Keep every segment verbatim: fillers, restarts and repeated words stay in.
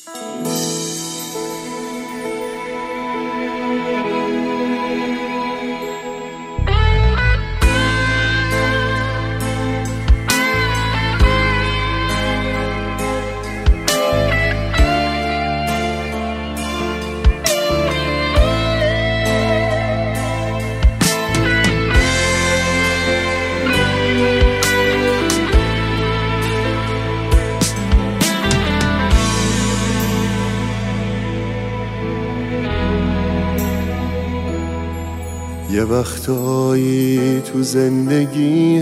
یه وقتایی تو زندگی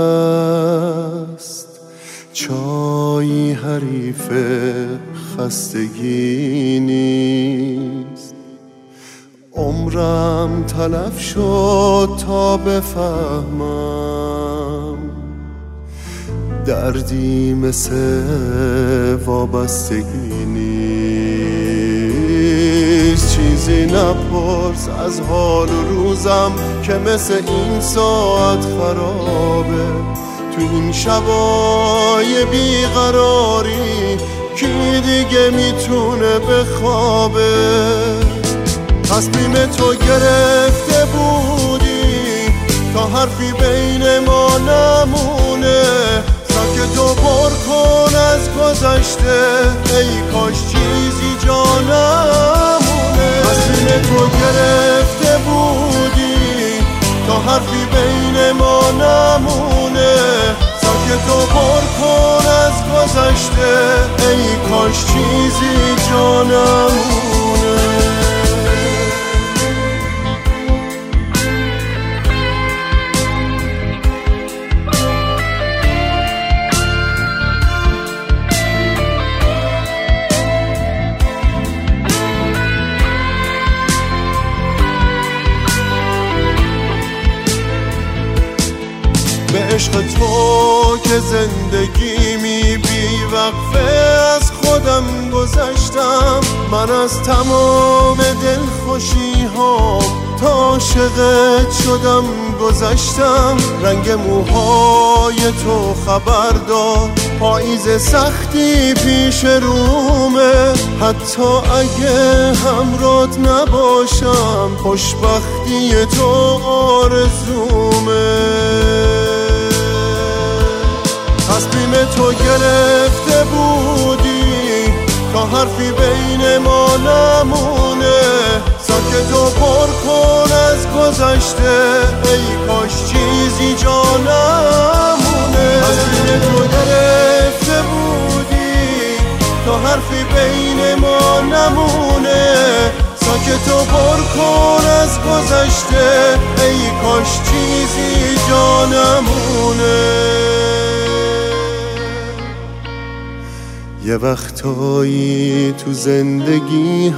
هست چایی حریف خستگی نیست. عمرم تلف شد تا بفهمم دردی مثل وابستگی نیست. چیزی نپرس از حال و روزم که مثل این ساعت خرابه. تو این شبای بیقراری کی دیگه میتونه بخوابه؟ تصمیم تو گرفته بودی تا حرفی بین ما نمونه. ساکت و پر کن از گذشته، ای کاش چیزی جا نمونه. تصمیم تو گرفته بودی تا حرفی بین ما نمونه. ساکت و پر کن از گذشته، ای کاش چیزی جا نمونه. به عشق تو که زندگی می بی وقفه از خودم گذشتم. من از تمام دلخوشی ها تا عاشقت شدم گذشتم. رنگ موهای تو خبر داد پاییز سختی پیش رومه. حتی اگه همراهت نباشم خوشبختی تو آرزومه. تصمیم تو گرفته بودی تا حرفی بین ما نمونه. ساکت و پر کن از گذشته، ای کاش چیزی جا نمونه. تصمیم تو گرفته بودی تا حرفی بین ما نمونه. ساکت و پر کن از گذشته، ای کاش چیزی جا نمونه. یه وقتایی تو زندگی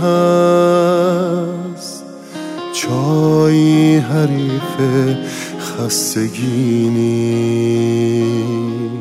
هست چایی حریف خستگی نیست.